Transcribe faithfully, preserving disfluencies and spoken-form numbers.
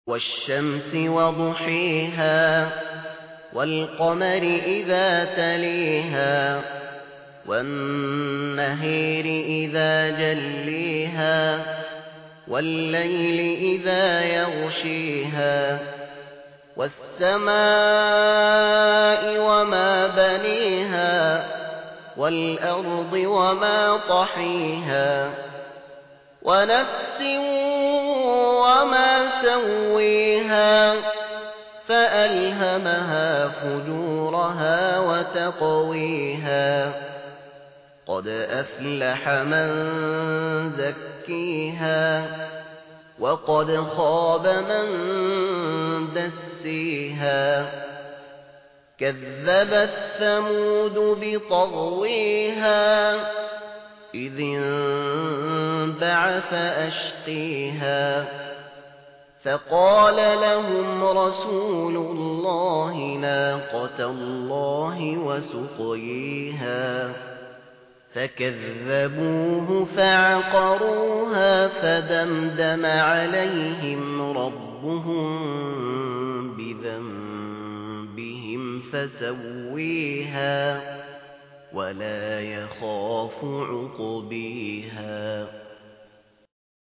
والشمس وضحيها والقمر إذا تليها والنهر إذا جليها والليل إذا يغشيها والسماء وما بنيها والأرض وما طحيها ونفس وما سويها فألهمها فجورها وتقويها قد أفلح من زكيها وقد خاب من دسيها كذبت ثمود بطغويها إذ انبعث أشقيها فقال لهم رسول الله ناقة الله وسقيها فكذبوه فعقروها فدمدم عليهم ربهم بذنبهم فسويها ولا يخاف عقبيها.